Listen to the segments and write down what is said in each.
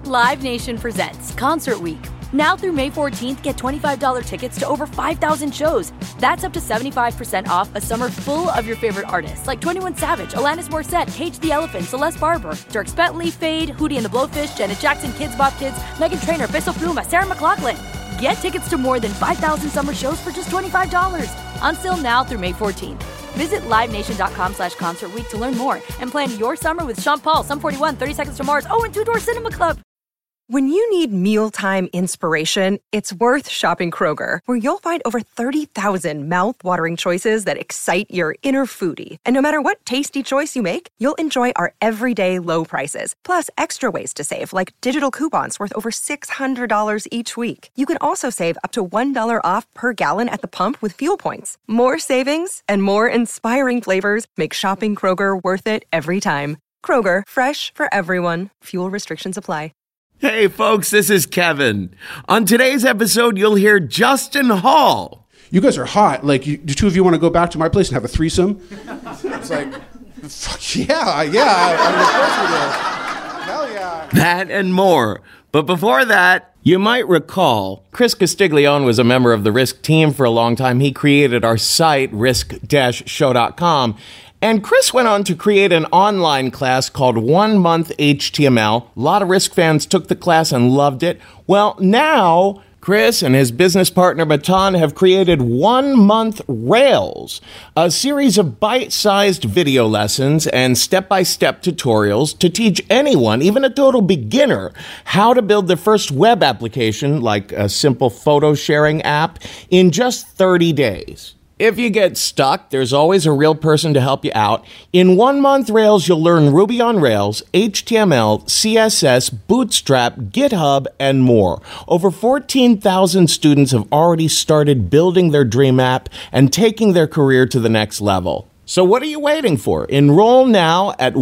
Live Nation presents Concert Week. Now through May 14th, get $25 tickets to over 5,000 shows. That's up to 75% off a summer full of your favorite artists like 21 Savage, Alanis Morissette, Cage the Elephant, Celeste Barber, Dierks Bentley, Fade, Hootie and the Blowfish, Janet Jackson, Kids Bop Kids, Meghan Trainor, Peso Pluma, Sarah McLachlan. Get tickets to more than 5,000 summer shows for just $25. Until now through May 14th. Visit LiveNation.com/Concert Week to learn more and plan your summer with Sean Paul, Sum 41, 30 Seconds to Mars, and Two Door Cinema Club. When you need mealtime inspiration, it's worth shopping Kroger, where you'll find over 30,000 mouth-watering choices that excite your inner foodie. And no matter what tasty choice you make, you'll enjoy our everyday low prices, plus extra ways to save, like digital coupons worth over $600 each week. You can also save up to $1 off per gallon at the pump with fuel points. More savings and more inspiring flavors make shopping Kroger worth it every time. Kroger, fresh for everyone. Fuel restrictions apply. Hey folks, this is Kevin. On today's episode, you'll hear Justin Hall. You guys are hot. Like, the two of you want to go back to my place and have a threesome? It's like, fuck yeah, I'm of course we do. Hell yeah. That and more. But before that, you might recall, Chris Castiglione was a member of the Risk team for a long time. He created our site, risk-show.com. And Chris went on to create an online class called 1 Month HTML. A lot of Risk fans took the class and loved it. Well, now Chris and his business partner Matan have created 1 Month Rails, a series of bite-sized video lessons and step-by-step tutorials to teach anyone, even a total beginner, how to build their first web application, like a simple photo sharing app, in just 30 days. If you get stuck, there's always a real person to help you out. In 1 Month Rails, you'll learn Ruby on Rails, HTML, CSS, Bootstrap, GitHub, and more. Over 14,000 students have already started building their dream app and taking their career to the next level. So what are you waiting for? Enroll now at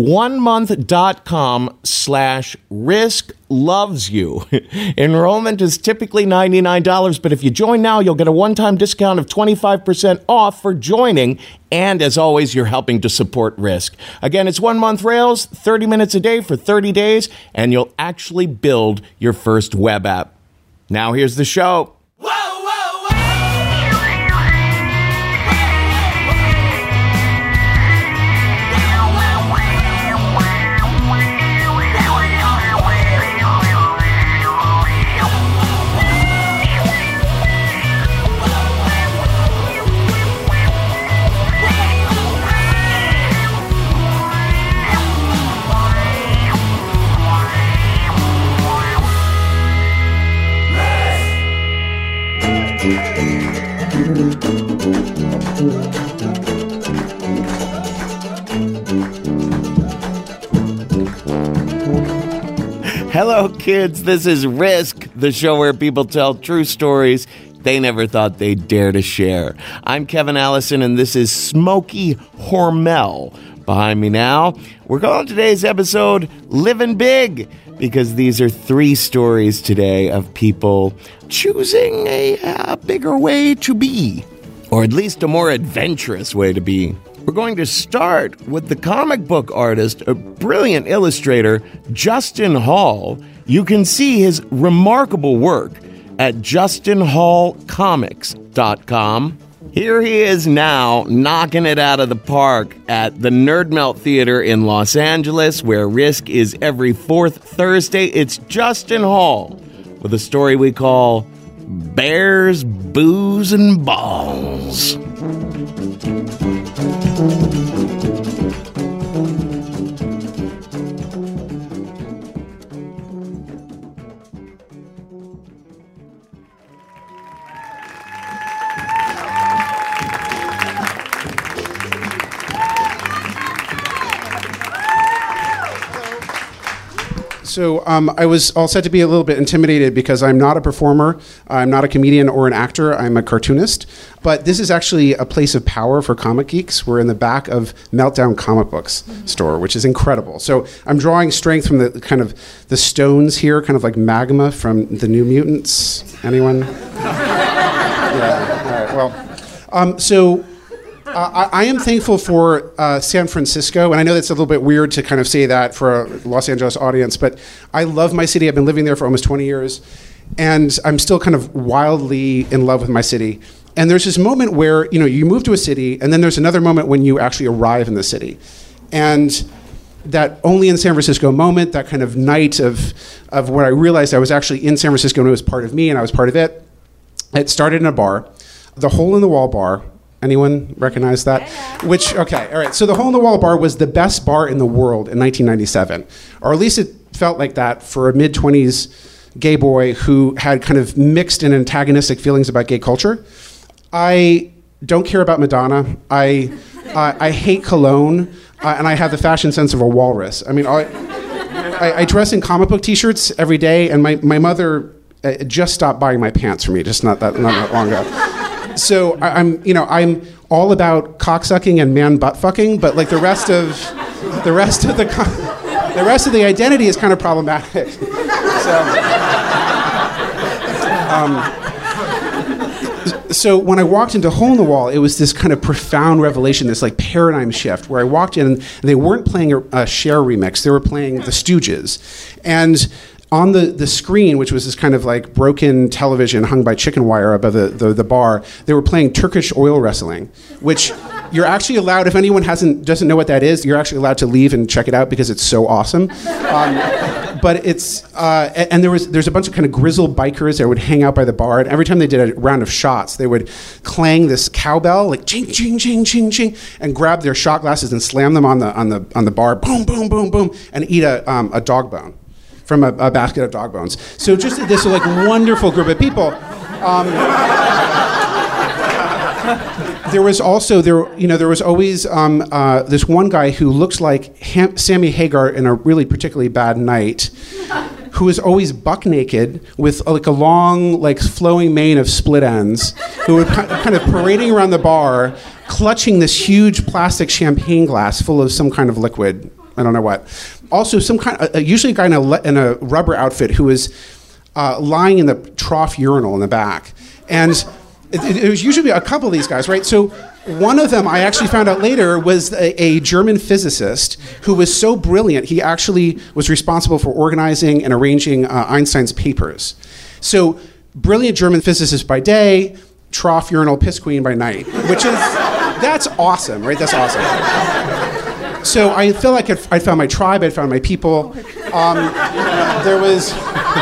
onemonth.com/risklovesyou. Enrollment is typically $99, but if you join now, you'll get a one-time discount of 25% off for joining. And as always, you're helping to support Risk. Again, it's 1 Month Rails, 30 minutes a day for 30 days, and you'll actually build your first web app. Now here's the show. Hello, kids. This is Risk, the show where people tell true stories they never thought they'd dare to share. I'm Kevin Allison, and this is Smokey Hormel. Behind me now, we're calling today's episode Living Big, because these are 3 stories today of people choosing a bigger way to be, or at least a more adventurous way to be. We're going to start with the comic book artist, a brilliant illustrator, Justin Hall. You can see his remarkable work at justinhallcomics.com. Here he is now, knocking it out of the park at the Nerd Melt Theater in Los Angeles, where Risk is every 4th Thursday. It's Justin Hall with a story we call Bears, Booze, and Balls. So I was all set to be a little bit intimidated because I'm not a performer, I'm not a comedian or an actor, I'm a cartoonist. But this is actually a place of power for comic geeks. We're in the back of Meltdown Comic Books store, which is incredible. So I'm drawing strength from the kind of the stones here, kind of like magma from the New Mutants. Anyone? Yeah. All right. Well, so I am thankful for San Francisco, and I know that's a little bit weird to kind of say that for a Los Angeles audience, but I love my city. I've been living there for almost 20 years, and I'm still kind of wildly in love with my city. And there's this moment where, you move to a city, and then there's another moment when you actually arrive in the city. And that only in San Francisco moment, that kind of night of when I realized I was actually in San Francisco and it was part of me and I was part of it, it started in a bar, the Hole in the Wall bar. Anyone recognize that? Yeah. Okay, all right. So the Hole in the Wall bar was the best bar in the world in 1997. Or at least it felt like that for a mid-20s gay boy who had kind of mixed and antagonistic feelings about gay culture. I don't care about Madonna. I hate cologne, and I have the fashion sense of a walrus. I mean, I dress in comic book T-shirts every day, and my mother just stopped buying my pants for me, just not that long ago. So I'm all about cocksucking and man butt fucking, but like the rest of the identity is kind of problematic. So when I walked into Hole in the Wall, it was this kind of profound revelation, this like paradigm shift, where I walked in and they weren't playing a Cher remix, they were playing the Stooges. And on the screen, which was this kind of like broken television hung by chicken wire above the bar, they were playing Turkish oil wrestling, which you're actually allowed, if anyone doesn't know what that is, you're actually allowed to leave and check it out because it's so awesome. But it's, and there's a bunch of kind of grizzled bikers that would hang out by the bar, and every time they did a round of shots, they would clang this cowbell, like ching, ching, ching, ching, ching, and grab their shot glasses and slam them on the bar, boom, boom, boom, boom, and eat a dog bone from a basket of dog bones. So just this like wonderful group of people. There was always this one guy who looks like Sammy Hagar in a really particularly bad night, who was always buck naked with like a long, like flowing mane of split ends, who would kind of parading around the bar, clutching this huge plastic champagne glass full of some kind of liquid. I don't know what. Also, usually a guy in a rubber outfit who was lying in the trough urinal in the back, and it was usually a couple of these guys, right? So one of them I actually found out later was a German physicist who was so brilliant, he actually was responsible for organizing and arranging Einstein's papers. So brilliant German physicist by day, trough urinal piss queen by night, that's awesome, right? That's awesome. So I feel like I found my tribe, I found my people. There was...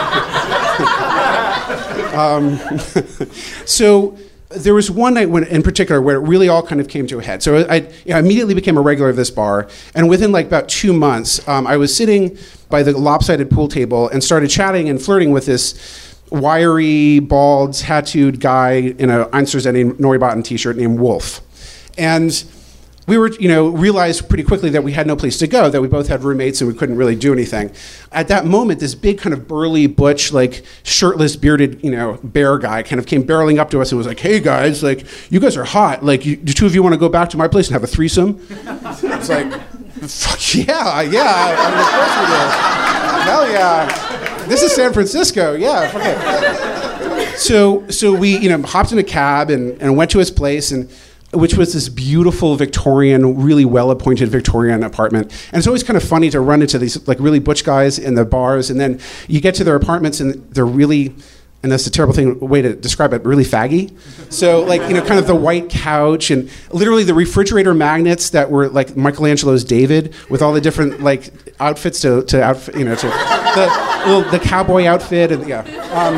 So there was one night in particular where it really all kind of came to a head. So I immediately became a regular of this bar, and within like about 2 months, I was sitting by the lopsided pool table and started chatting and flirting with this wiry, bald, tattooed guy in a Einstürzende Neubauten t-shirt named Wolf. And we were, realized pretty quickly that we had no place to go, that we both had roommates and we couldn't really do anything. At that moment, this big kind of burly, butch, like shirtless, bearded, bear guy kind of came barreling up to us and was like, "Hey guys, like, you guys are hot. Like, the two of you want to go back to my place and have a threesome?" It's like, fuck yeah, I mean, of course we do. Hell yeah. This is San Francisco, yeah, fuck it. So we, hopped in a cab and went to his place, which was this beautiful Victorian, really well-appointed Victorian apartment. And it's always kind of funny to run into these like really butch guys in the bars, and then you get to their apartments and they're really, and that's a terrible way to describe it, really faggy. So like, kind of the white couch and literally the refrigerator magnets that were like Michelangelo's David with all the different like outfits to outfit, the cowboy outfit and yeah.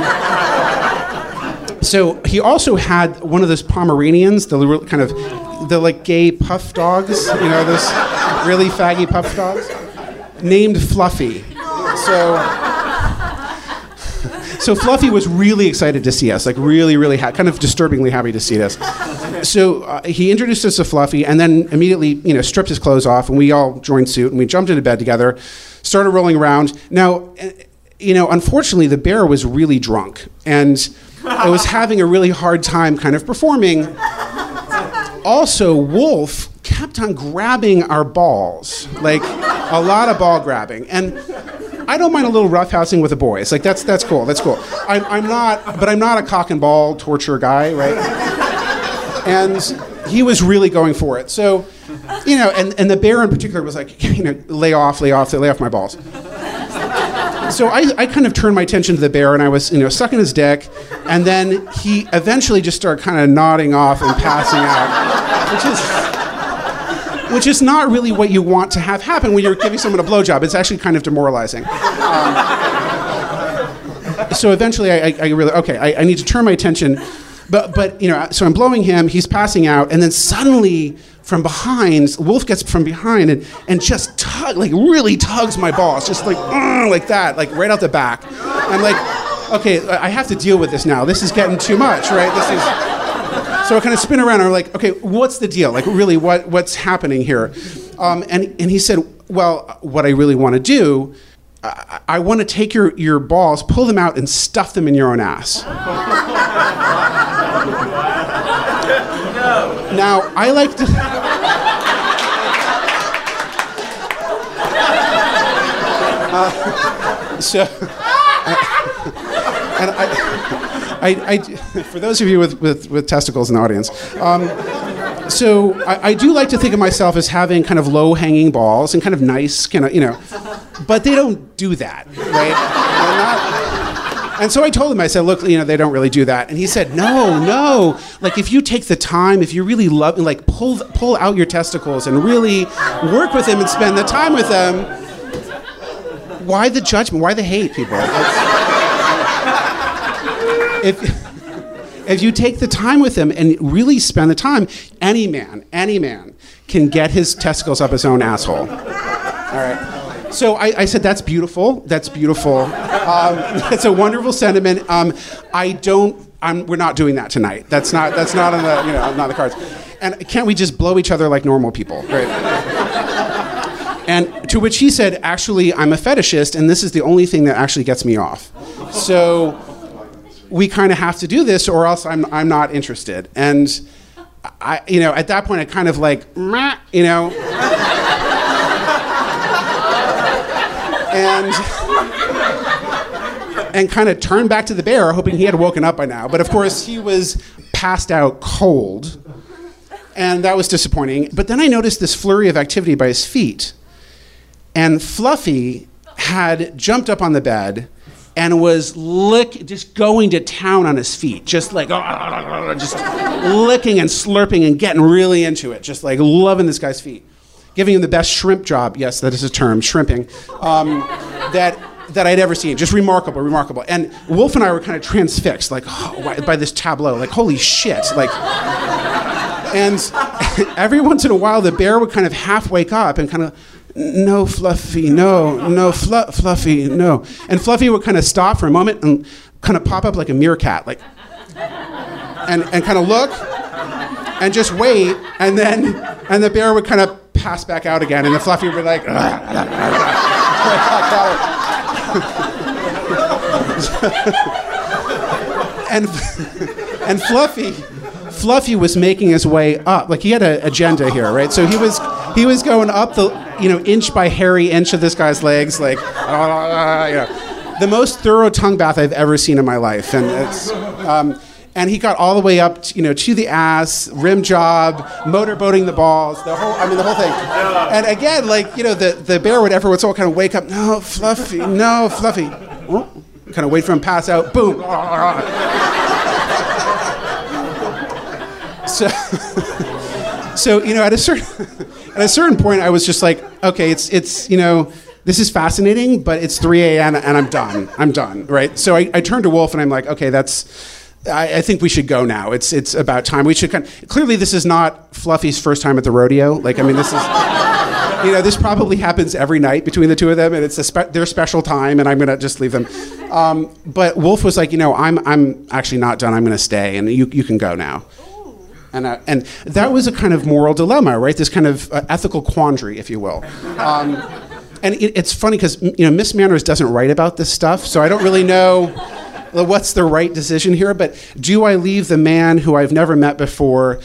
So he also had one of those Pomeranians, the like gay puff dogs, those really faggy puff dogs, named Fluffy. So Fluffy was really excited to see us, like really, really kind of disturbingly happy to see us. So he introduced us to Fluffy and then immediately, stripped his clothes off, and we all joined suit and we jumped into bed together, started rolling around. Now, unfortunately, the bear was really drunk and I was having a really hard time kind of performing. Also, Wolf kept on grabbing our balls, like a lot of ball grabbing. And I don't mind a little roughhousing with the boys. Like that's cool. That's cool. I'm not a cock and ball torture guy, right? And he was really going for it. So, and the bear in particular was like, lay off my balls. So I kind of turned my attention to the bear, and I was, sucking his dick, and then he eventually just started kind of nodding off and passing out, which is not really what you want to have happen when you're giving someone a blowjob. It's actually kind of demoralizing. So eventually I really, I need to turn my attention. But so I'm blowing him, he's passing out, and then suddenly from behind, Wolf gets from behind and just really tugs my balls, just like that, like right out the back. I'm like, okay, I have to deal with this now. This is getting too much, right? So I kind of spin around and I'm like, okay, what's the deal? Like really, what's happening here? And he said, well, what I really want to do, I want to take your balls, pull them out, and stuff them in your own ass. Now, I like to... for those of you with testicles in the audience, so I do like to think of myself as having kind of low-hanging balls and kind of nice, but they don't do that, right? And so I told him, I said, look, they don't really do that. And he said, no, like if you take the time, if you really love, like pull out your testicles and really work with them and spend the time with them, why the judgment? Why the hate, people? If you take the time with them and really spend the time, any man can get his testicles up his own asshole. All right. So I said, that's beautiful. That's beautiful. It's a wonderful sentiment. We're not doing that tonight. That's not on the, not the cards. And can't we just blow each other like normal people, right? And to which he said, actually, I'm a fetishist, and this is the only thing that actually gets me off. So we kind of have to do this, or else I'm not interested. And I, at that point, I kind of like, and kind of turned back to the bear, hoping he had woken up by now. But of course, he was passed out cold, and that was disappointing. But then I noticed this flurry of activity by his feet, and Fluffy had jumped up on the bed and was just going to town on his feet, just like, just licking and slurping and getting really into it, just like loving this guy's feet. Giving him the best shrimp job, yes, that is a term, shrimping, that I'd ever seen. Just remarkable. And Wolf and I were kind of transfixed, like, by this tableau, like, holy shit. Like, and every once in a while, the bear would kind of half wake up and kind of, no, Fluffy, no, Fluffy, no. And Fluffy would kind of stop for a moment and kind of pop up like a meerkat, like, and kind of look and just wait, and the bear would kind of pass back out again, and the Fluffy would be like, and Fluffy was making his way up, like he had an agenda here, right? So he was going up the, inch by hairy inch of this guy's legs, like, the most thorough tongue bath I've ever seen in my life, and it's. And he got all the way up, to the ass, rim job, motorboating the balls, the whole thing. And again, like, the bear would every once in a while kind of wake up, no, Fluffy. Kind of wait for him to pass out, boom. So at a certain point, I was just like, okay, it's this is fascinating, but it's 3 a.m. and I'm done, right? So I turned to Wolf and I'm like, okay, I think we should go now. It's about time. We should clearly this is not Fluffy's first time at the rodeo. Like, I mean, this is, this probably happens every night between the two of them, and it's their special time, and I'm gonna just leave them. But Wolf was like, I'm actually not done. I'm gonna stay, and you can go now. And that was a kind of moral dilemma, right? This kind of ethical quandary, if you will. And it's funny because Miss Manners doesn't write about this stuff, so I don't really know what's the right decision here. But do I leave the man who I've never met before,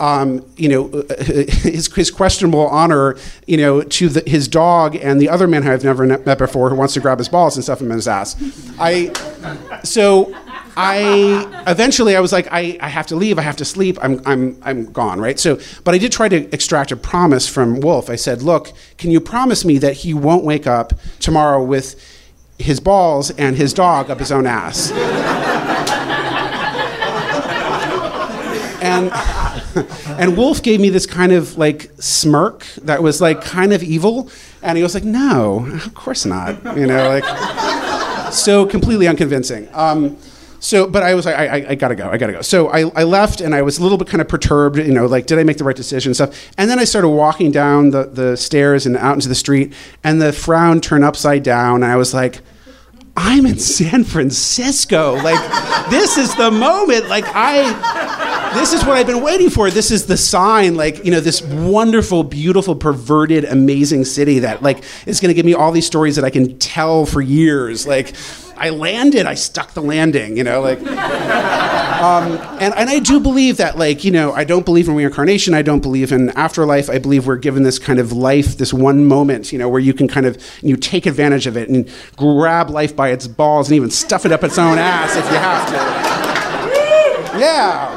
his questionable honor, to his dog and the other man who I've never met before who wants to grab his balls and stuff him in his ass? So eventually I was like, I have to leave. I have to sleep. I'm gone, right? So, but I did try to extract a promise from Wolf. I said, look, can you promise me that he won't wake up tomorrow with his balls and his dog up his own ass? And Wolf gave me this kind of like smirk that was like kind of evil, and he was like, no, of course not, like so completely unconvincing. But I was like, I gotta go. So I left, and I was a little bit kind of perturbed, like, did I make the right decision and stuff? And then I started walking down the stairs and out into the street, and the frown turned upside down, and I was like, I'm in San Francisco. Like, this is the moment. Like, this is what I've been waiting for. This is the sign, like, this wonderful, beautiful, perverted, amazing city that, like, is going to give me all these stories that I can tell for years. Like, I landed, I stuck the landing, like. And I do believe that, like, I don't believe in reincarnation. I don't believe in afterlife. I believe we're given this kind of life, this one moment, where you can kind of, you take advantage of it and grab life by its balls and even stuff it up its own ass if you have to. Yeah.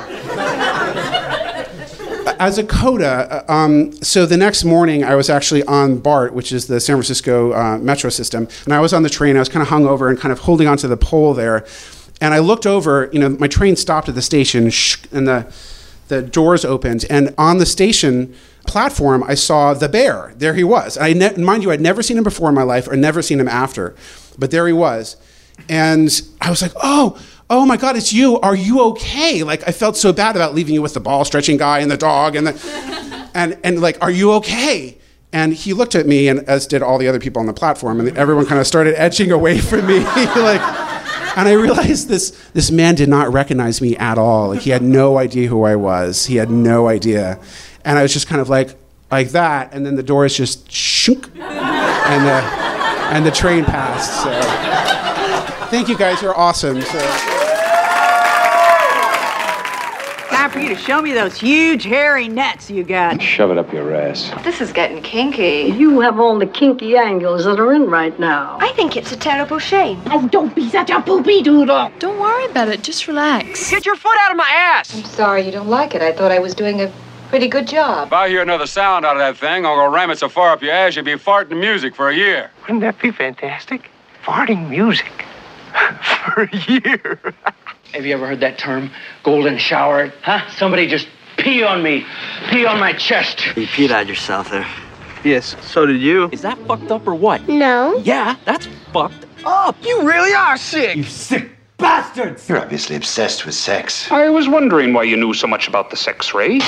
As a coda, so the next morning I was actually on BART, which is the San Francisco metro system, and I was on the train. I was kind of hungover and kind of holding onto the pole there, and I looked over. My train stopped at the station, and the doors opened, and on the station platform I saw the bear. There he was. Mind you, I'd never seen him before in my life, or never seen him after, but there he was, and I was like, oh my God, it's you. Are you okay? Like, I felt so bad about leaving you with the ball stretching guy and the dog and like, are you okay? And he looked at me, and as did all the other people on the platform, and everyone kind of started edging away from me. And I realized this man did not recognize me at all. Like, he had no idea who I was. He had no idea. And I was just kind of like that, and then the doors just shook, and the train passed. So thank you guys, you're awesome. Time for you to show me those huge hairy nuts you got. Shove it up your ass. This is getting kinky. You have all the kinky angles that are in right now. I think it's a terrible shame. Oh, don't be such a poopy doodle. Don't worry about it. Just relax. Get your foot out of my ass! I'm sorry you don't like it. I thought I was doing a pretty good job. If I hear another sound out of that thing, I'll go ram it so far up your ass you'll be farting music for a year. Wouldn't that be fantastic? Farting music. For a year. Have you ever heard that term, golden shower? Huh? Somebody just pee on me. Pee on my chest. You peed on yourself there. Yes, so did you. Is that fucked up or what? No. Yeah, that's fucked up. You really are sick. You sick bastards. You're obviously obsessed with sex. I was wondering why you knew so much about the sex ray.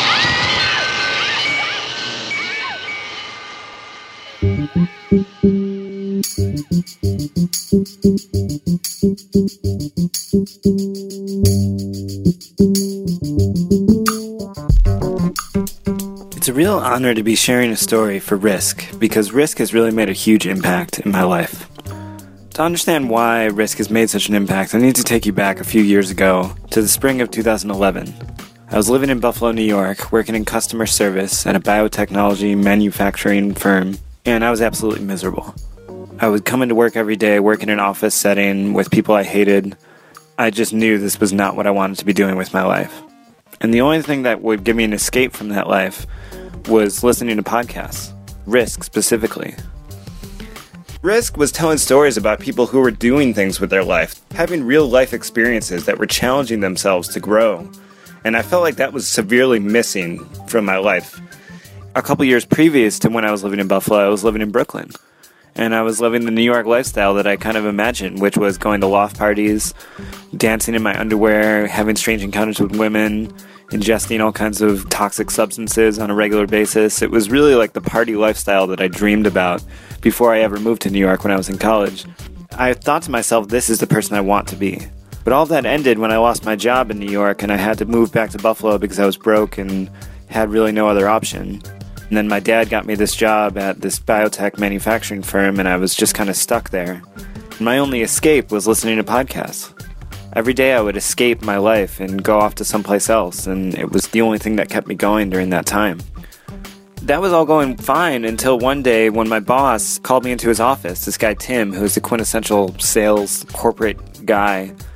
It's a real honor to be sharing a story for Risk, because Risk has really made a huge impact in my life. To understand why Risk has made such an impact, I need to take you back a few years ago to the spring of 2011. I was living in Buffalo, New York, working in customer service at a biotechnology manufacturing firm, and I was absolutely miserable. I would come into work every day, work in an office setting with people I hated. I just knew this was not what I wanted to be doing with my life. And the only thing that would give me an escape from that life was listening to podcasts. Risk, specifically. Risk was telling stories about people who were doing things with their life, having real life experiences that were challenging themselves to grow. And I felt like that was severely missing from my life. A couple years previous to when I was living in Buffalo, I was living in Brooklyn. And I was living the New York lifestyle that I kind of imagined, which was going to loft parties, dancing in my underwear, having strange encounters with women, ingesting all kinds of toxic substances on a regular basis. It was really like the party lifestyle that I dreamed about before I ever moved to New York when I was in college. I thought to myself, this is the person I want to be. But all that ended when I lost my job in New York and I had to move back to Buffalo because I was broke and had really no other option. And then my dad got me this job at this biotech manufacturing firm, and I was just kind of stuck there. And my only escape was listening to podcasts. Every day I would escape my life and go off to someplace else, and it was the only thing that kept me going during that time. That was all going fine until one day when my boss called me into his office, this guy Tim, who's the quintessential sales corporate guy,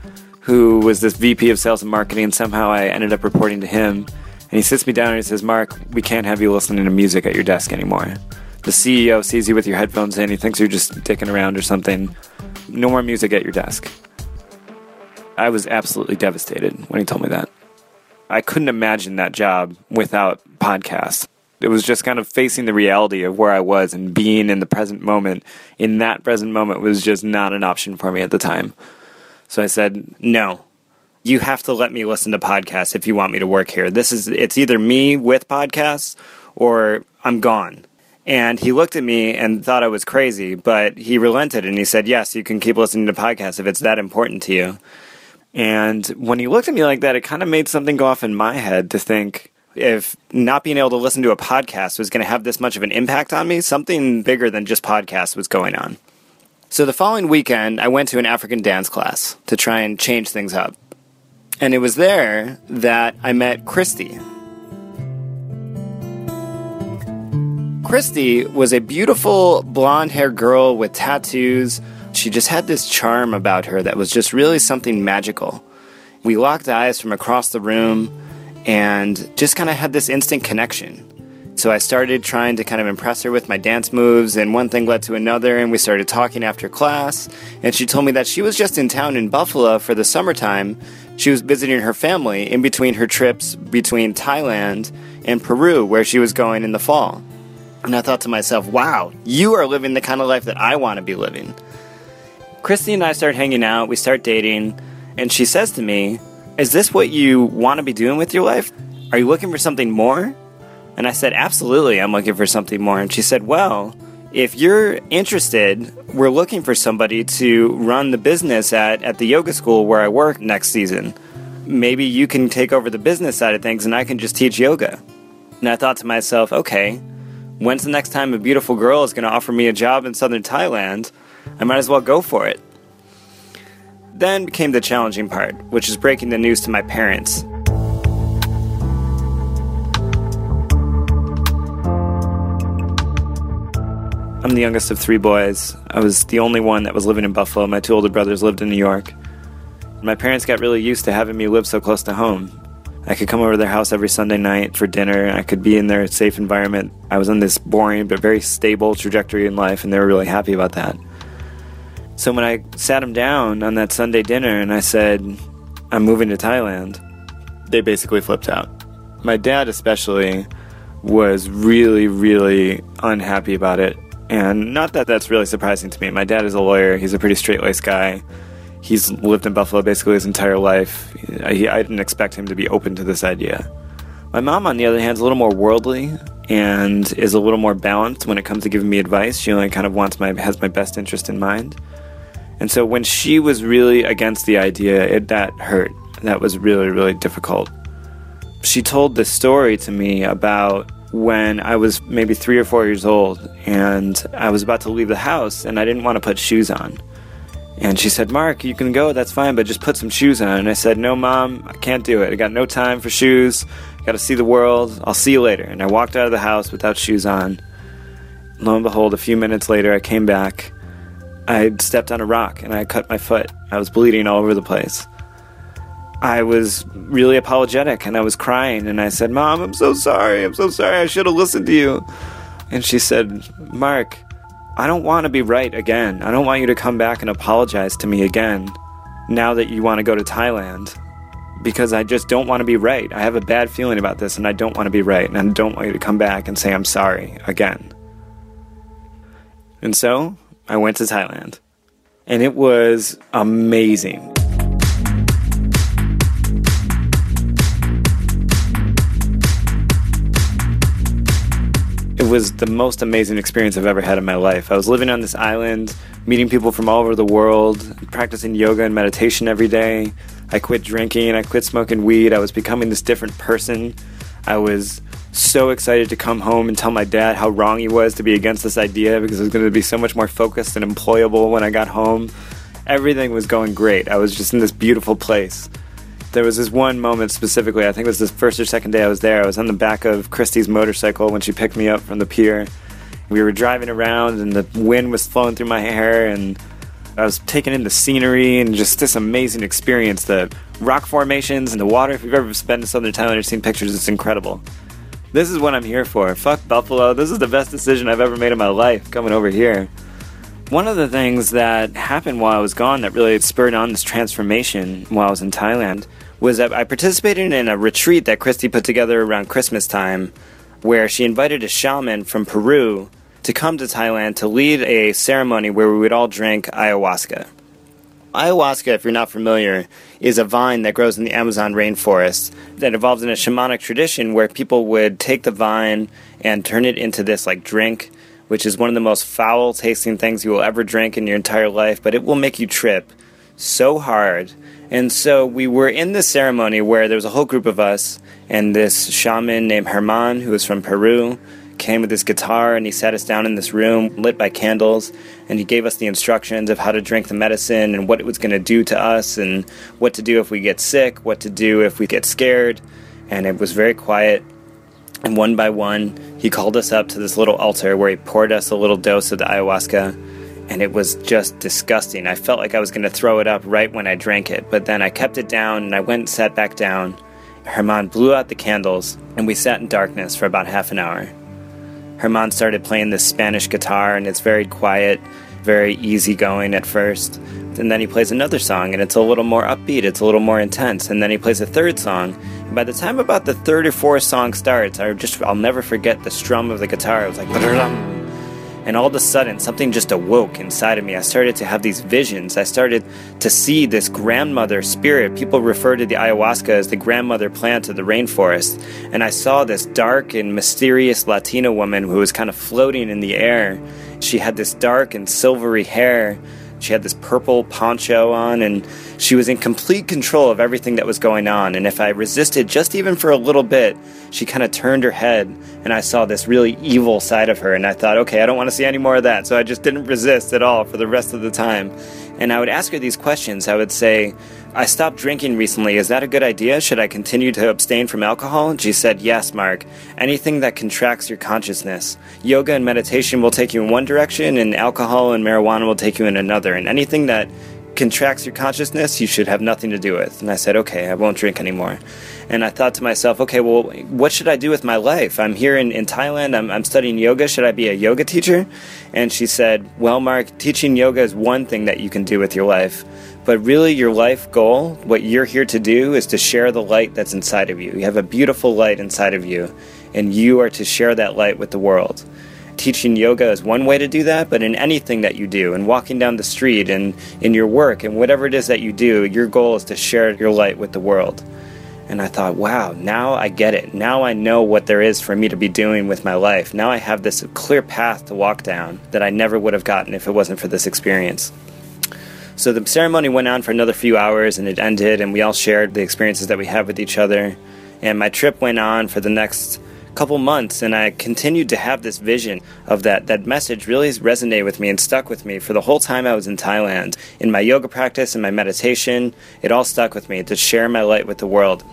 who was this VP of sales and marketing, and somehow I ended up reporting to him. And he sits me down and he says, Mark, we can't have you listening to music at your desk anymore. The CEO sees you with your headphones in, he thinks you're just dicking around or something. No more music at your desk. I was absolutely devastated when he told me that. I couldn't imagine that job without podcasts. It was just kind of facing the reality of where I was, and being in the present moment. In that present moment was just not an option for me at the time. So I said, no, you have to let me listen to podcasts if you want me to work here. It's either me with podcasts or I'm gone. And he looked at me and thought I was crazy, but he relented and he said, yes, you can keep listening to podcasts if it's that important to you. And when he looked at me like that, it kind of made something go off in my head to think, if not being able to listen to a podcast was going to have this much of an impact on me, something bigger than just podcasts was going on. So the following weekend, I went to an African dance class to try and change things up. And it was there that I met Christy. Christy was a beautiful blonde-haired girl with tattoos. She just had this charm about her that was just really something magical. We locked eyes from across the room and just kind of had this instant connection. So I started trying to kind of impress her with my dance moves, and one thing led to another, and we started talking after class. And she told me that she was just in town in Buffalo for the summertime. She was visiting her family in between her trips between Thailand and Peru, where she was going in the fall. And I thought to myself, wow, you are living the kind of life that I want to be living. Christy and I start hanging out, we start dating, and she says to me, is this what you want to be doing with your life? Are you looking for something more? And I said, absolutely, I'm looking for something more. And she said, well, if you're interested, we're looking for somebody to run the business at the yoga school where I work next season. Maybe you can take over the business side of things and I can just teach yoga. And I thought to myself, okay, when's the next time a beautiful girl is going to offer me a job in southern Thailand? I might as well go for it. Then came the challenging part, which is breaking the news to my parents. I'm the youngest of 3 boys. I was the only one that was living in Buffalo. My 2 older brothers lived in New York. My parents got really used to having me live so close to home. I could come over to their house every Sunday night for dinner. I could be in their safe environment. I was on this boring but very stable trajectory in life, and they were really happy about that. So when I sat them down on that Sunday dinner and I said, I'm moving to Thailand, they basically flipped out. My dad especially was really, really unhappy about it. And not that that's really surprising to me. My dad is a lawyer. He's a pretty straight-laced guy. He's lived in Buffalo basically his entire life. I didn't expect him to be open to this idea. My mom, on the other hand, is a little more worldly and is a little more balanced when it comes to giving me advice. She only kind of has my best interest in mind. And so when she was really against the idea, that hurt. That was really, really difficult. She told this story to me about when I was maybe 3 or 4 years old, and I was about to leave the house, and I didn't want to put shoes on. And she said, Mark, you can go, that's fine, but just put some shoes on. And I said, no, Mom, I can't do it. I got no time for shoes. I got to see the world. I'll see you later. And I walked out of the house without shoes on. Lo and behold, a few minutes later, I came back. I stepped on a rock, and I cut my foot. I was bleeding all over the place. I was really apologetic, and I was crying, and I said, Mom, I'm so sorry. I should have listened to you. And she said, Mark, I don't want to be right again. I don't want you to come back and apologize to me again now that you want to go to Thailand, because I just don't want to be right. I have a bad feeling about this, and I don't want to be right, and I don't want you to come back and say I'm sorry again. And so I went to Thailand, and it was amazing. It was the most amazing experience I've ever had in my life. I was living on this island, meeting people from all over the world, practicing yoga and meditation every day. I quit drinking, I quit smoking weed. I was becoming this different person. I was so excited to come home and tell my dad how wrong he was to be against this idea, because I was going to be so much more focused and employable when I got home. Everything was going great. I was just in this beautiful place. There was this one moment specifically, I think it was the first or second day I was there. I was on the back of Christy's motorcycle when she picked me up from the pier. We were driving around and the wind was flowing through my hair, and I was taking in the scenery and just this amazing experience. The rock formations and the water. If you've ever been to Southern Thailand or seen pictures, it's incredible. This is what I'm here for. Fuck Buffalo. This is the best decision I've ever made in my life, coming over here. One of the things that happened while I was gone that really spurred on this transformation while I was in Thailand was that I participated in a retreat that Christy put together around Christmas time, where she invited a shaman from Peru to come to Thailand to lead a ceremony where we would all drink ayahuasca. Ayahuasca, if you're not familiar, is a vine that grows in the Amazon rainforest that evolved in a shamanic tradition where people would take the vine and turn it into this like drink, which is one of the most foul tasting things you will ever drink in your entire life, but it will make you trip so hard. And so we were in this ceremony where there was a whole group of us, and this shaman named Herman, who was from Peru, came with his guitar, and he sat us down in this room lit by candles, and he gave us the instructions of how to drink the medicine and what it was going to do to us and what to do if we get sick, what to do if we get scared. And it was very quiet, and one by one he called us up to this little altar where he poured us a little dose of the ayahuasca, and it was just disgusting. I felt like I was going to throw it up right when I drank it, but then I kept it down and I went and sat back down. Herman blew out the candles, and we sat in darkness for about half an hour. Herman started playing this Spanish guitar, and it's very quiet, very easygoing at first. And then he plays another song, and it's a little more upbeat, it's a little more intense. And then he plays a third song. And by the time about the third or fourth song starts, I'll never forget the strum of the guitar. It was like, ba-da-dum. And all of a sudden, something just awoke inside of me. I started to have these visions. I started to see this grandmother spirit. People refer to the ayahuasca as the grandmother plant of the rainforest. And I saw this dark and mysterious Latina woman who was kind of floating in the air. She had this dark and silvery hair. She had this purple poncho on, and she was in complete control of everything that was going on. And if I resisted just even for a little bit, she kind of turned her head, and I saw this really evil side of her. And I thought, okay, I don't want to see any more of that. So I just didn't resist at all for the rest of the time. And I would ask her these questions. I would say, I stopped drinking recently. Is that a good idea? Should I continue to abstain from alcohol? And she said, yes, Mark. Anything that contracts your consciousness. Yoga and meditation will take you in one direction, and alcohol and marijuana will take you in another. And anything that contracts your consciousness, you should have nothing to do with. And I said, okay, I won't drink anymore. And I thought to myself, okay, well, what should I do with my life? I'm here in Thailand. I'm studying yoga. Should I be a yoga teacher? And she said, well, Mark, teaching yoga is one thing that you can do with your life. But really, your life goal, what you're here to do, is to share the light that's inside of you. You have a beautiful light inside of you, and you are to share that light with the world. Teaching yoga is one way to do that, but in anything that you do, and walking down the street, and in your work, and whatever it is that you do, your goal is to share your light with the world. And I thought, wow, now I get it. Now I know what there is for me to be doing with my life. Now I have this clear path to walk down that I never would have gotten if it wasn't for this experience. So the ceremony went on for another few hours, and it ended, and we all shared the experiences that we had with each other. And my trip went on for the next couple months, and I continued to have this vision of that message really resonated with me and stuck with me for the whole time I was in Thailand. In my yoga practice and my meditation, it all stuck with me to share my light with the world.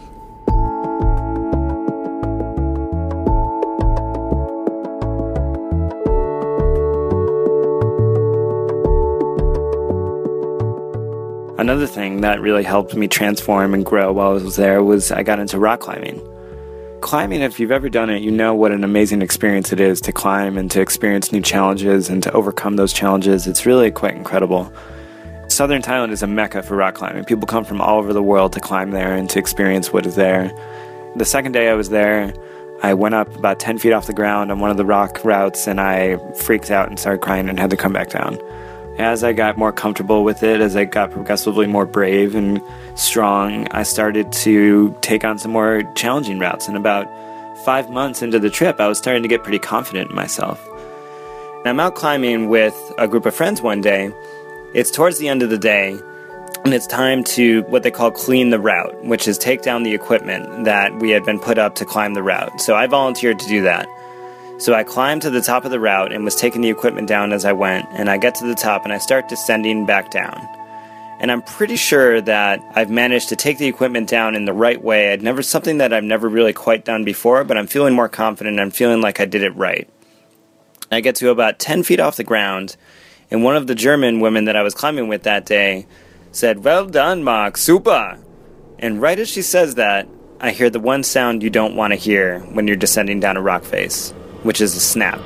Another thing that really helped me transform and grow while I was there was I got into rock climbing. Climbing, if you've ever done it, you know what an amazing experience it is to climb and to experience new challenges and to overcome those challenges. It's really quite incredible. Southern Thailand is a mecca for rock climbing. People come from all over the world to climb there and to experience what is there. The second day I was there, I went up about 10 feet off the ground on one of the rock routes, and I freaked out and started crying and had to come back down. As I got more comfortable with it, as I got progressively more brave and strong, I started to take on some more challenging routes. And about 5 months into the trip, I was starting to get pretty confident in myself. And I'm out climbing with a group of friends one day. It's towards the end of the day, and it's time to what they call clean the route, which is take down the equipment that we had been put up to climb the route. So I volunteered to do that. So I climbed to the top of the route and was taking the equipment down as I went, and I get to the top and I start descending back down. And I'm pretty sure that I've managed to take the equipment down in the right way. Something that I've never really quite done before, but I'm feeling more confident. I'm feeling like I did it right. I get to about 10 feet off the ground, And one of the German women that I was climbing with that day said, "Well done, Mark, super." And right as she says that, I hear the one sound you don't want to hear when you're descending down a rock face, which is a snap.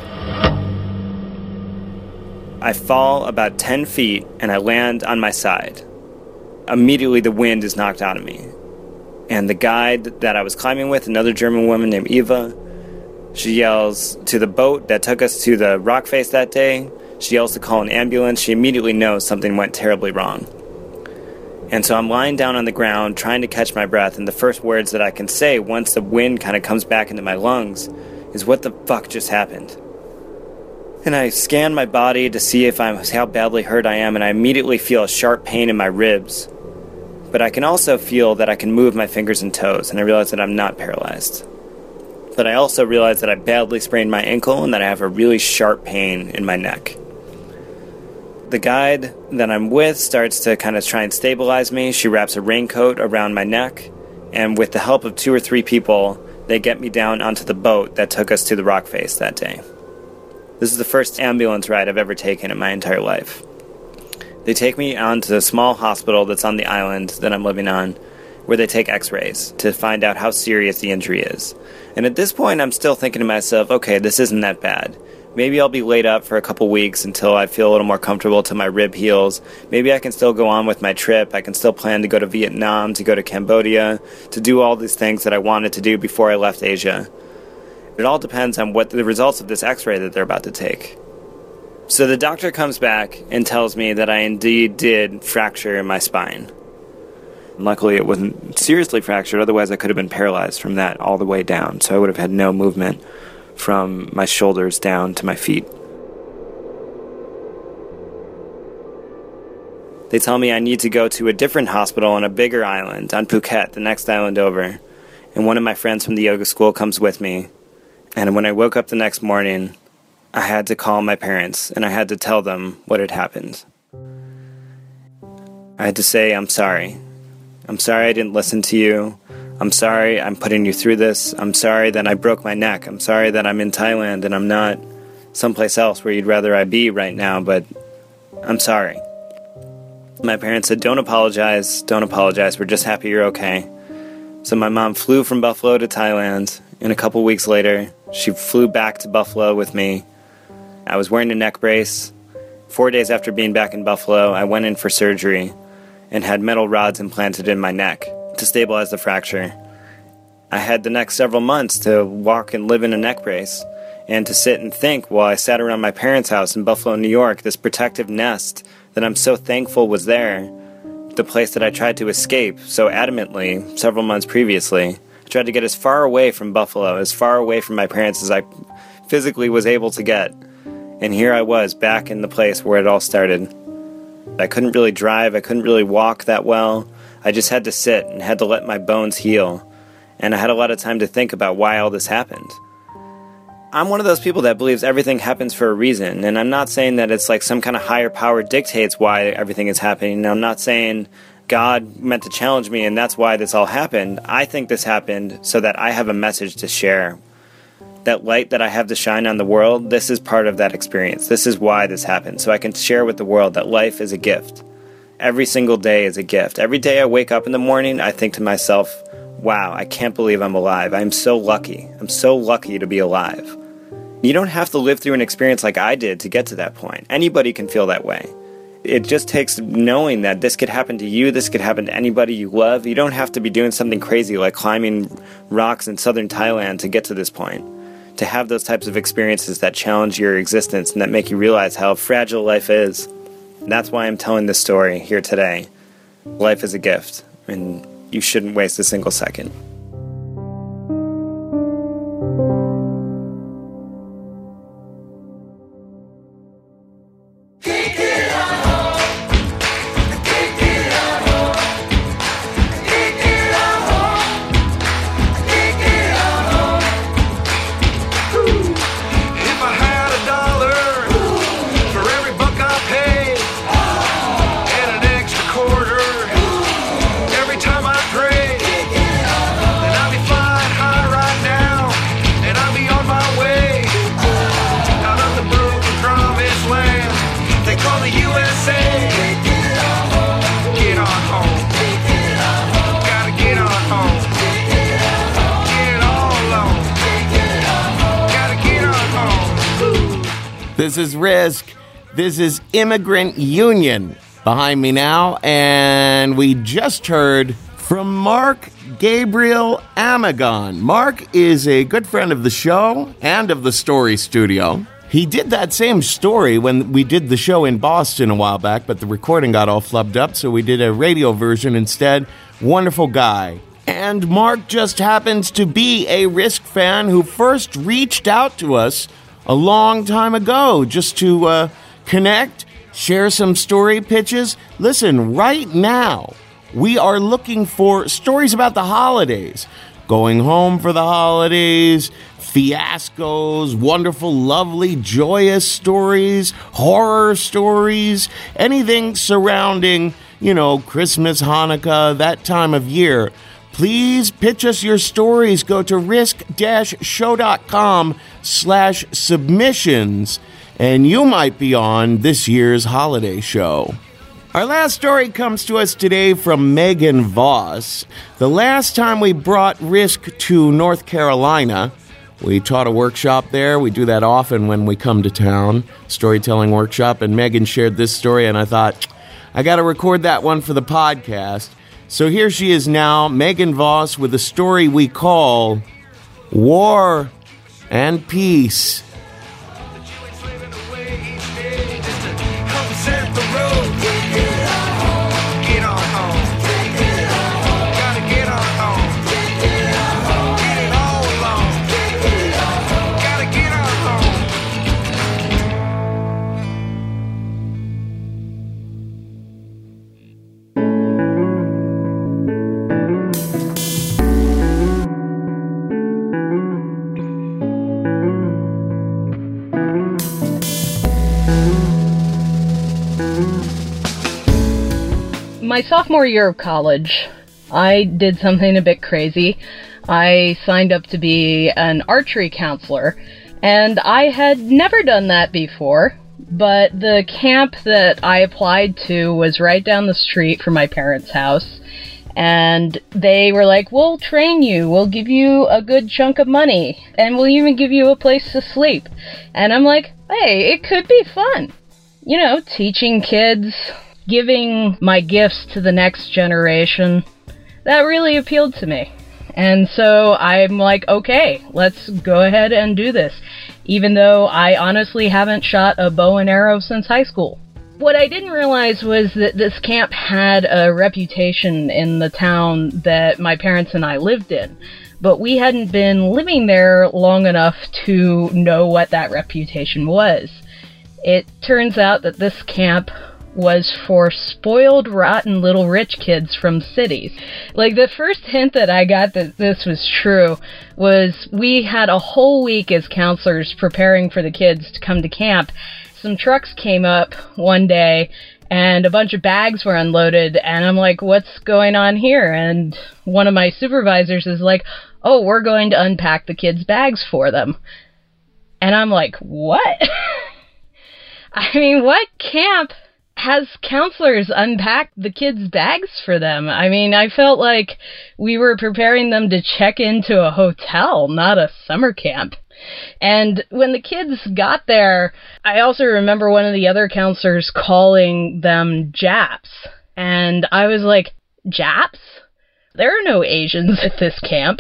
I fall about 10 feet and I land on my side. Immediately the wind is knocked out of me. And the guide that I was climbing with, another German woman named Eva, she yells to the boat that took us to the rock face that day. She yells to call an ambulance. She immediately knows something went terribly wrong. And so I'm lying down on the ground trying to catch my breath, and the first words that I can say once the wind kind of comes back into my lungs is, "What the fuck just happened?" And I scan my body to see how badly hurt I am, and I immediately feel a sharp pain in my ribs. But I can also feel that I can move my fingers and toes, and I realize that I'm not paralyzed. But I also realize that I badly sprained my ankle and that I have a really sharp pain in my neck. The guide that I'm with starts to kind of try and stabilize me. She wraps a raincoat around my neck, and with the help of 2 or 3 people, they get me down onto the boat that took us to the rock face that day. This is the first ambulance ride I've ever taken in my entire life. They take me onto a small hospital that's on the island that I'm living on, where they take x-rays to find out how serious the injury is. And at this point, I'm still thinking to myself, okay, this isn't that bad. Maybe I'll be laid up for a couple weeks until I feel a little more comfortable till my rib heals. Maybe I can still go on with my trip. I can still plan to go to Vietnam, to go to Cambodia, to do all these things that I wanted to do before I left Asia. It all depends on what the results of this x-ray that they're about to take. So the doctor comes back and tells me that I indeed did fracture my spine. Luckily, it wasn't seriously fractured, otherwise I could have been paralyzed from that all the way down, so I would have had no movement from my shoulders down to my feet. They tell me I need to go to a different hospital on a bigger island, on Phuket, the next island over, and one of my friends from the yoga school comes with me. And when I woke up the next morning, I had to call my parents, and I had to tell them what had happened. I had to say, I'm sorry. I'm sorry I didn't listen to you. I'm sorry I'm putting you through this. I'm sorry that I broke my neck. I'm sorry that I'm in Thailand and I'm not someplace else where you'd rather I be right now, but I'm sorry. My parents said, don't apologize, we're just happy you're okay. So my mom flew from Buffalo to Thailand, and a couple weeks later, she flew back to Buffalo with me. I was wearing a neck brace. 4 days after being back in Buffalo, I went in for surgery and had metal rods implanted in my neck to stabilize the fracture. I had the next several months to walk and live in a neck brace and to sit and think while I sat around my parents' house in Buffalo, New York, this protective nest that I'm so thankful was there, the place that I tried to escape so adamantly several months previously. I tried to get as far away from Buffalo, as far away from my parents as I physically was able to get. And here I was, back in the place where it all started. I couldn't really drive, I couldn't really walk that well. I just had to sit and had to let my bones heal. And I had a lot of time to think about why all this happened. I'm one of those people that believes everything happens for a reason. And I'm not saying that it's like some kind of higher power dictates why everything is happening. I'm not saying God meant to challenge me and that's why this all happened. I think this happened so that I have a message to share. That light that I have to shine on the world, this is part of that experience. This is why this happened. So I can share with the world that life is a gift. Every single day is a gift. Every day I wake up in the morning, I think to myself, wow, I can't believe I'm alive. I'm so lucky. I'm so lucky to be alive. You don't have to live through an experience like I did to get to that point. Anybody can feel that way. It just takes knowing that this could happen to you, this could happen to anybody you love. You don't have to be doing something crazy like climbing rocks in southern Thailand to get to this point. To have those types of experiences that challenge your existence and that make you realize how fragile life is. And that's why I'm telling this story here today. Life is a gift, and you shouldn't waste a single second. Every time I pray, This is Risk. This is Immigrant Union behind me now. And we just heard from Mark Gabriel Amagon. Mark is a good friend of the show and of the Story Studio. He did that same story when we did the show in Boston a while back, but the recording got all flubbed up, so we did a radio version instead. Wonderful guy. And Mark just happens to be a Risk fan who first reached out to us a long time ago just to connect, share some story pitches. Listen, right now, we are looking for stories about the holidays. Going home for the holidays, fiascos, wonderful, lovely, joyous stories, horror stories, anything surrounding, Christmas, Hanukkah, that time of year. Please pitch us your stories. Go to risk-show.com/submissions, and you might be on this year's holiday show. Our last story comes to us today from Megan Voss. The last time we brought Risk to North Carolina, we taught a workshop there. We do that often when we come to town, storytelling workshop, and Megan shared this story, and I thought, I got to record that one for the podcast. So here she is now, Megan Voss, with a story we call War and Peace. My sophomore year of college, I did something a bit crazy. I signed up to be an archery counselor, and I had never done that before, but the camp that I applied to was right down the street from my parents' house, and they were like, we'll train you, we'll give you a good chunk of money, and we'll even give you a place to sleep. And I'm like, hey, it could be fun. Teaching kids, giving my gifts to the next generation, that really appealed to me. And so I'm like, okay, let's go ahead and do this, even though I honestly haven't shot a bow and arrow since high school. What I didn't realize was that this camp had a reputation in the town that my parents and I lived in, but we hadn't been living there long enough to know what that reputation was. It turns out that this camp was for spoiled, rotten little rich kids from cities. Like, the first hint that I got that this was true was we had a whole week as counselors preparing for the kids to come to camp. Some trucks came up one day, and a bunch of bags were unloaded, and I'm like, what's going on here? And one of my supervisors is like, oh, we're going to unpack the kids' bags for them. And I'm like, what? I mean, what camp has counselors unpack the kids' bags for them? I mean, I felt like we were preparing them to check into a hotel, not a summer camp. And when the kids got there, I also remember one of the other counselors calling them Japs. And I was like, Japs? There are no Asians at this camp.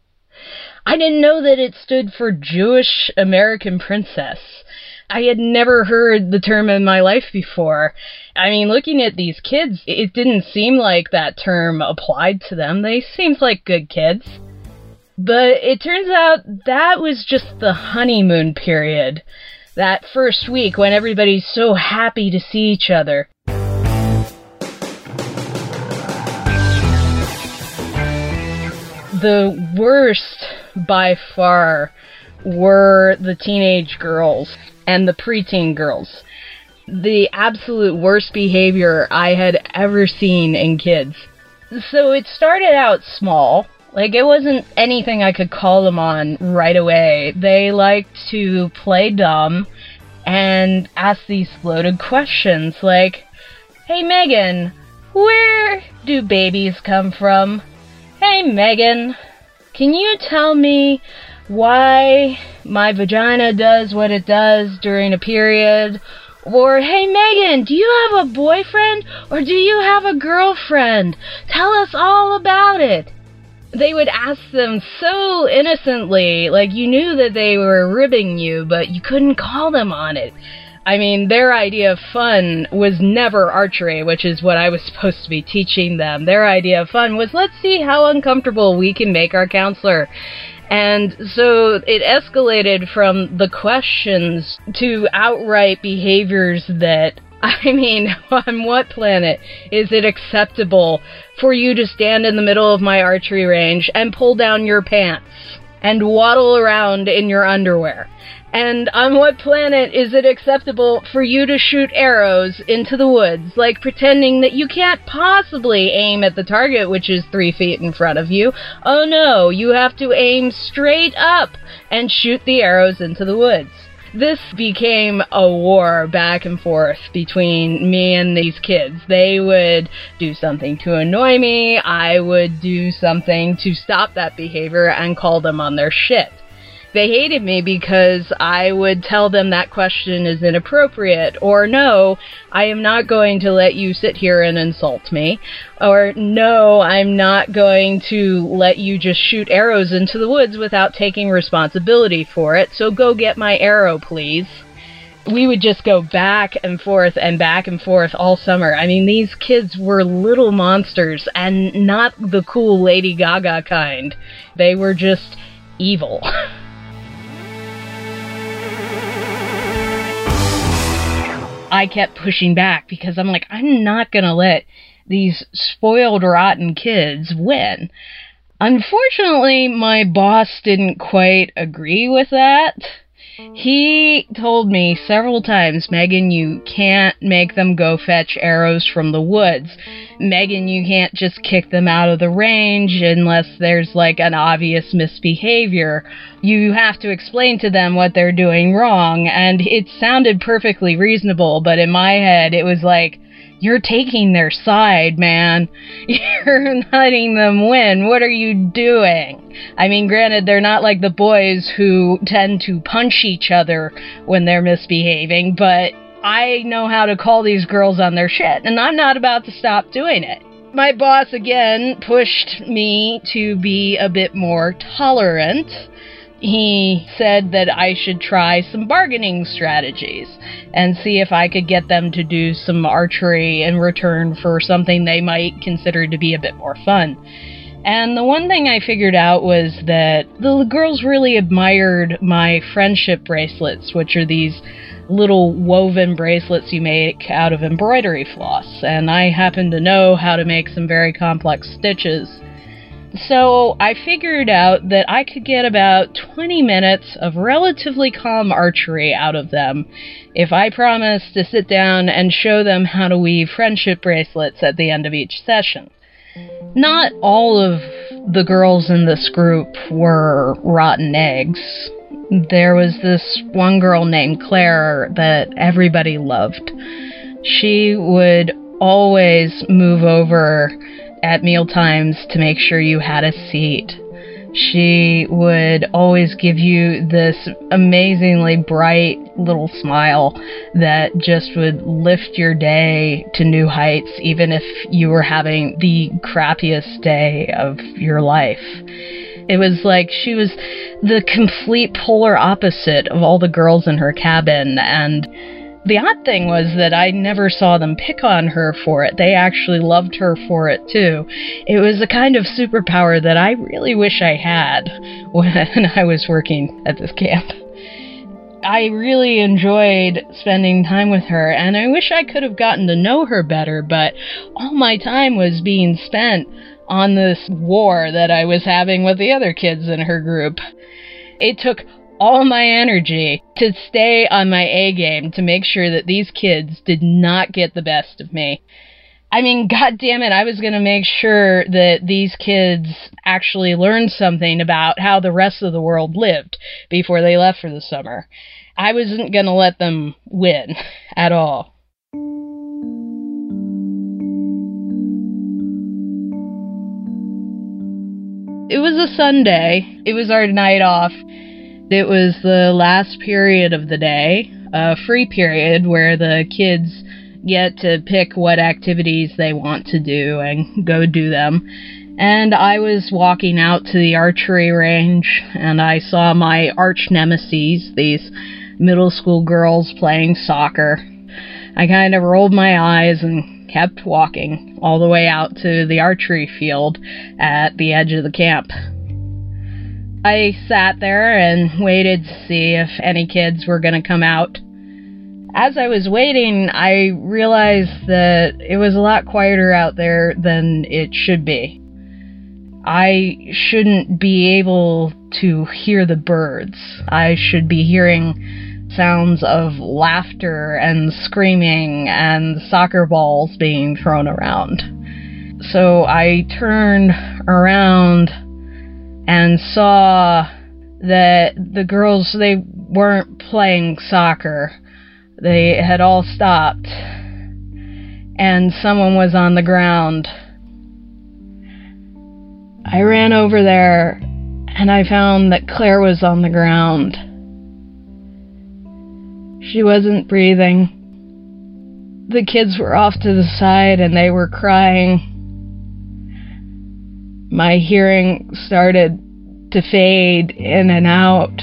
I didn't know that it stood for Jewish American Princess. I had never heard the term in my life before. I mean, looking at these kids, it didn't seem like that term applied to them. They seemed like good kids. But it turns out that was just the honeymoon period. That first week when everybody's so happy to see each other. The worst, by far, were the teenage girls and the preteen girls. The absolute worst behavior I had ever seen in kids. So it started out small. Like, it wasn't anything I could call them on right away. They liked to play dumb and ask these loaded questions like, hey Megan, where do babies come from? Hey Megan, can you tell me why my vagina does what it does during a period, or, hey Megan, do you have a boyfriend, or do you have a girlfriend? Tell us all about it. They would ask them so innocently, like you knew that they were ribbing you, but you couldn't call them on it. I mean, their idea of fun was never archery, which is what I was supposed to be teaching them. Their idea of fun was, let's see how uncomfortable we can make our counselor. And so it escalated from the questions to outright behaviors that, I mean, on what planet is it acceptable for you to stand in the middle of my archery range and pull down your pants and waddle around in your underwear? And on what planet is it acceptable for you to shoot arrows into the woods, like pretending that you can't possibly aim at the target, which is 3 feet in front of you? Oh no, you have to aim straight up and shoot the arrows into the woods. This became a war back and forth between me and these kids. They would do something to annoy me, I would do something to stop that behavior and call them on their shit. They hated me because I would tell them that question is inappropriate, or no, I am not going to let you sit here and insult me, or no, I'm not going to let you just shoot arrows into the woods without taking responsibility for it, so go get my arrow, please. We would just go back and forth all summer. I mean, these kids were little monsters, and not the cool Lady Gaga kind. They were just evil. I kept pushing back because I'm like, I'm not going to let these spoiled, rotten kids win. Unfortunately, my boss didn't quite agree with that. He told me several times, Megan, you can't make them go fetch arrows from the woods. Megan, you can't just kick them out of the range unless there's like an obvious misbehavior. You have to explain to them what they're doing wrong. And it sounded perfectly reasonable, but in my head it was like, you're taking their side, man. You're letting them win. What are you doing? I mean, granted, they're not like the boys who tend to punch each other when they're misbehaving, but I know how to call these girls on their shit, and I'm not about to stop doing it. My boss, again, pushed me to be a bit more tolerant. He said that I should try some bargaining strategies and see if I could get them to do some archery in return for something they might consider to be a bit more fun. And the one thing I figured out was that the girls really admired my friendship bracelets, which are these little woven bracelets you make out of embroidery floss, and I happen to know how to make some very complex stitches. So I figured out that I could get about 20 minutes of relatively calm archery out of them if I promised to sit down and show them how to weave friendship bracelets at the end of each session. Not all of the girls in this group were rotten eggs. There was this one girl named Claire that everybody loved. She would always move over at mealtimes to make sure you had a seat. She would always give you this amazingly bright little smile that just would lift your day to new heights, even if you were having the crappiest day of your life. It was like she was the complete polar opposite of all the girls in her cabin, and the odd thing was that I never saw them pick on her for it. They actually loved her for it, too. It was a kind of superpower that I really wish I had when I was working at this camp. I really enjoyed spending time with her, and I wish I could have gotten to know her better, but all my time was being spent on this war that I was having with the other kids in her group. It took all my energy to stay on my A game to make sure that these kids did not get the best of me. I mean, goddammit, I was going to make sure that these kids actually learned something about how the rest of the world lived before they left for the summer. I wasn't going to let them win at all. It was a Sunday. It was our night off. It was the last period of the day, a free period where the kids get to pick what activities they want to do and go do them. And I was walking out to the archery range, and I saw my arch nemesis, these middle school girls playing soccer. I kind of rolled my eyes and kept walking all the way out to the archery field at the edge of the camp. I sat there and waited to see if any kids were going to come out. As I was waiting, I realized that it was a lot quieter out there than it should be. I shouldn't be able to hear the birds. I should be hearing sounds of laughter and screaming and soccer balls being thrown around. So I turned around and saw that the girls, they weren't playing soccer. They had all stopped, and someone was on the ground. I ran over there, and I found that Claire was on the ground. She wasn't breathing. The kids were off to the side, and they were crying. My hearing started to fade in and out.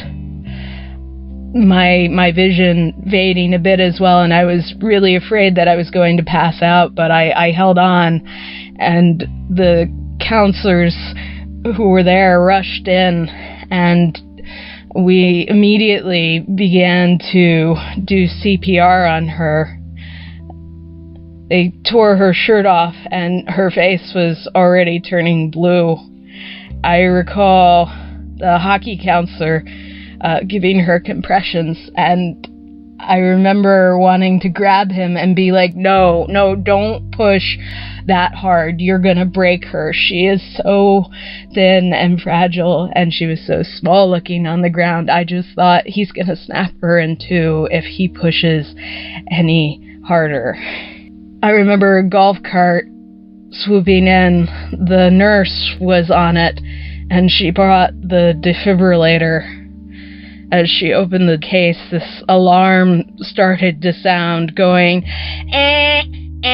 My vision fading a bit as well, and I was really afraid that I was going to pass out, but I held on, and the counselors who were there rushed in, and we immediately began to do CPR on her. They tore her shirt off, and her face was already turning blue. I recall the hockey counselor giving her compressions, and I remember wanting to grab him and be like, no, don't push that hard. You're gonna break her. She is so thin and fragile, and she was so small looking on the ground. I just thought, he's gonna snap her in two if he pushes any harder. I remember a golf cart swooping in. The nurse was on it, and she brought the defibrillator. As she opened the case, this alarm started to sound, going, and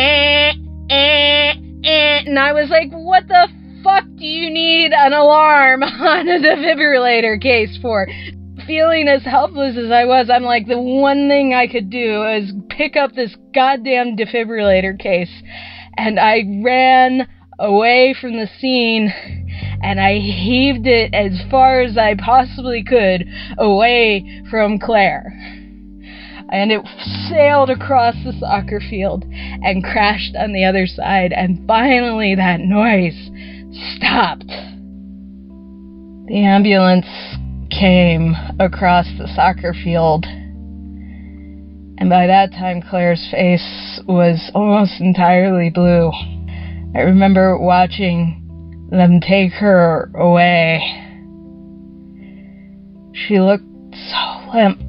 I was like, what the fuck do you need an alarm on a defibrillator case for? Feeling as helpless as I was, I'm like, the one thing I could do is pick up this goddamn defibrillator case, and I ran away from the scene, and I heaved it as far as I possibly could away from Claire. And it sailed across the soccer field and crashed on the other side, and finally that noise stopped. The ambulance came across the soccer field, and by that time Claire's face was almost entirely blue. I remember watching them take her away. She looked so limp.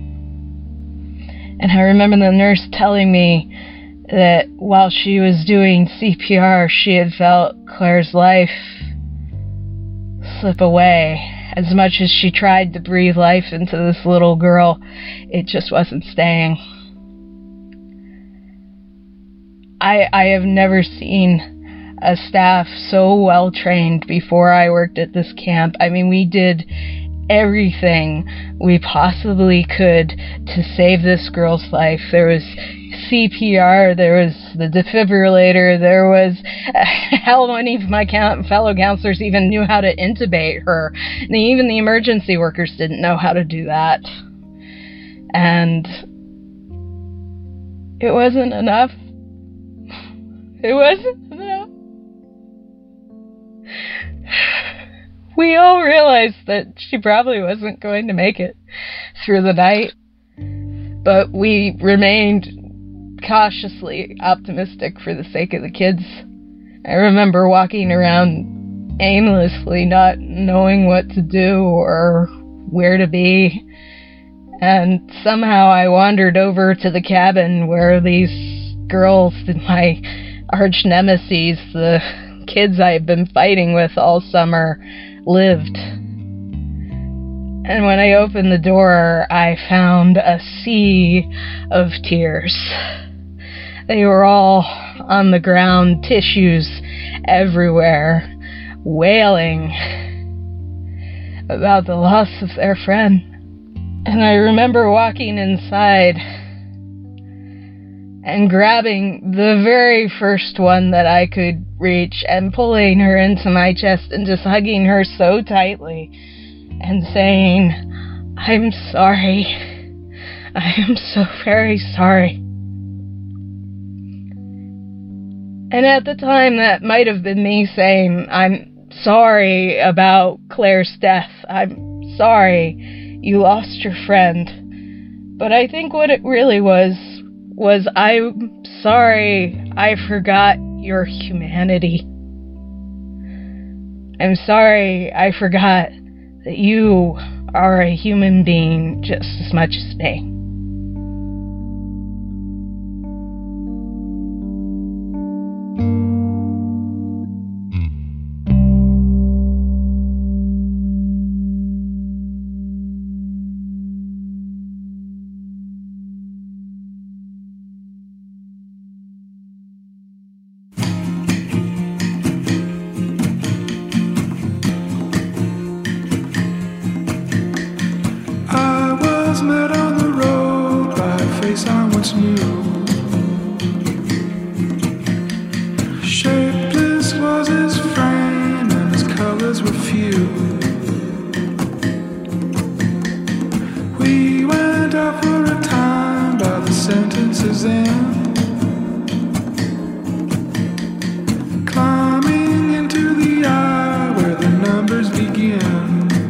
And I remember the nurse telling me that while she was doing CPR, she had felt Claire's life slip away. As much as she tried to breathe life into this little girl, it just wasn't staying. I have never seen a staff so well trained before I worked at this camp. I mean, we did everything we possibly could to save this girl's life. There was CPR, there was the defibrillator, there was hell, many of my fellow counselors even knew how to intubate her. And even the emergency workers didn't know how to do that. And it wasn't enough. It wasn't enough. We all realized that she probably wasn't going to make it through the night, but we remained cautiously optimistic for the sake of the kids. I remember walking around aimlessly, not knowing what to do or where to be, and somehow I wandered over to the cabin where these girls, my arch nemesis, the kids I had been fighting with all summer, lived. And when I opened the door, I found a sea of tears. They were all on the ground, tissues everywhere, wailing about the loss of their friend. And I remember walking inside and grabbing the very first one that I could reach and pulling her into my chest and just hugging her so tightly and saying, "I'm sorry. I am so very sorry." And at the time, that might have been me saying, "I'm sorry about Claire's death. I'm sorry you lost your friend." But I think what it really was I'm sorry I forgot your humanity. I'm sorry I forgot that you are a human being just as much as me. Met on the road by a face I once knew. Shapeless was his frame and his colors were few. We went out for a time by the sentence's end, climbing into the eye where the numbers begin.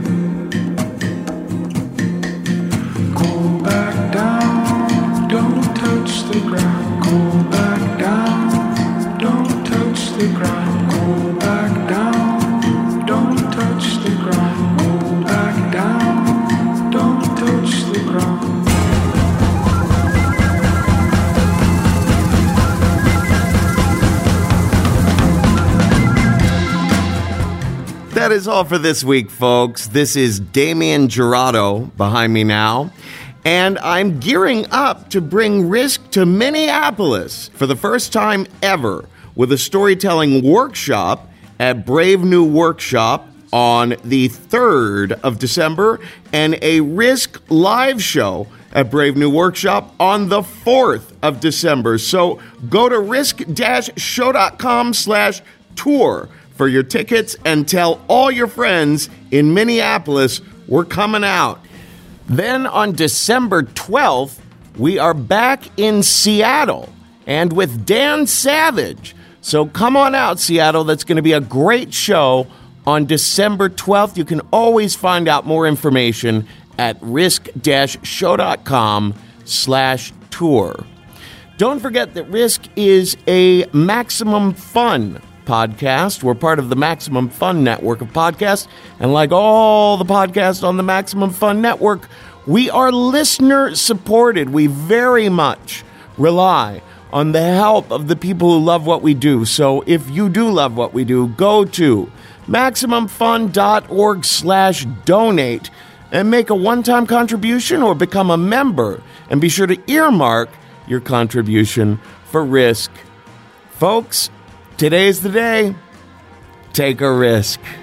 Don't touch the ground, go back down. Don't touch the ground, go back down. Don't touch the ground, go back down. Don't touch the ground. That is all for this week, folks. This is Damien Jurado behind me now. And I'm gearing up to bring Risk to Minneapolis for the first time ever with a storytelling workshop at Brave New Workshop on the 3rd of December and a Risk live show at Brave New Workshop on the 4th of December. So go to risk-show.com/tour for your tickets and tell all your friends in Minneapolis we're coming out. Then on December 12th, we are back in Seattle and with Dan Savage. So come on out, Seattle. That's going to be a great show on December 12th. You can always find out more information at risk-show.com/tour. Don't forget that Risk is a Maximum Fun podcast. We're part of the Maximum Fun network of podcasts. And like all the podcasts on the Maximum Fun network, we are listener supported. We very much rely on the help of the people who love what we do. So if you do love what we do, go to MaximumFun.org/donate and make a one-time contribution or become a member. And be sure to earmark your contribution for Risk. Folks, today's the day. Take a risk.